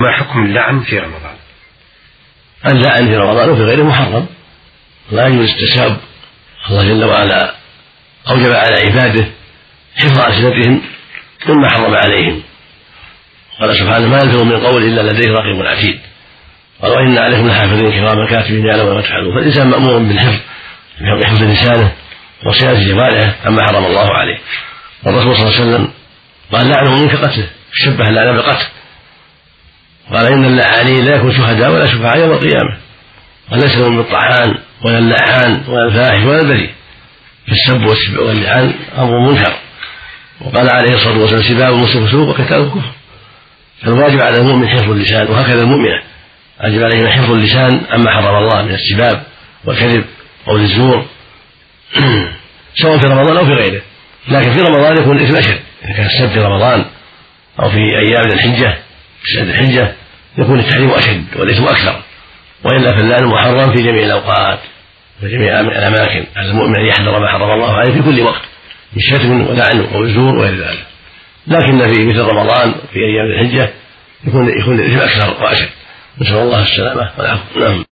ما حكم اللعن في رمضان؟ اللعن في رمضان وفي غيره محرم، لا يجوز استساب. الله جل وعلا أوجب على عباده حفظ ألسنتهم مما حرم عليهم، قال سبحانه: ما يلفظ من قول إلا لديه رقيب عتيد. قال: وإن عليكم لحافظين كراما كاتبين يعلمون ما تفعلون. فالإنسان مأمور بالحفظ، بحفظ لسانه وصيانة جوارحه عما حرم الله عليه. والرسول صلى الله عليه وسلم قال: لعنه من كقتله، شبه اللعن بالقتل، قال: إن اللعانين لا يكون شهداء ولا شفعاء يوم القيامة. وليس لهم بالطعان ولا اللعان ولا الفاحش ولا البذيء، فالسب واللعان أمر منكر. وقال عليه الصلاة والسلام: سباب المسلم فسوق وقتاله كفر. فالواجب على المؤمن حفظ اللسان، وهكذا المؤمنة واجب عليهم حفظ اللسان عما حرم الله من السباب والكذب أو الزور سواء في رمضان أو في غيره. لكن في رمضان يكون الإثم أشد، إذا كان السب في رمضان أو في أيام الحجة في سنة الحجة يكون التحريم أشد والإثم أكثر. وإلا فاللعن محرم في جميع الأوقات وجميع الأماكن، على المؤمن أن يحذر ما حرم الله عليه في كل وقت من شتم ولعن وزور وغير ذلك. لكن في مثل رمضان في أيام الحجة يكون الإثم أكثر وأشد، نسأل الله السلامة والعافية. نعم.